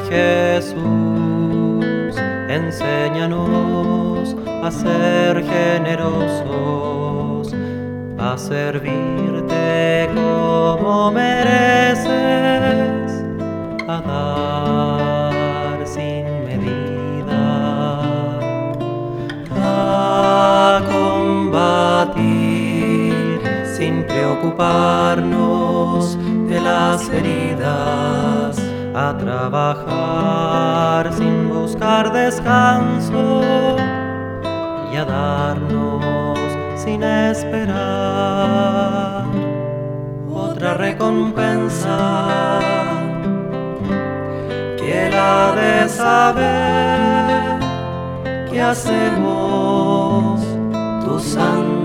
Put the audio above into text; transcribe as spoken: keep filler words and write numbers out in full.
Jesús, enséñanos a ser generosos, a servirte como mereces, a dar sin medida, a combatir sin preocuparnos de las heridas, a trabajar sin buscar descanso y a darnos sin esperar otra recompensa que la de saber que hacemos tu santo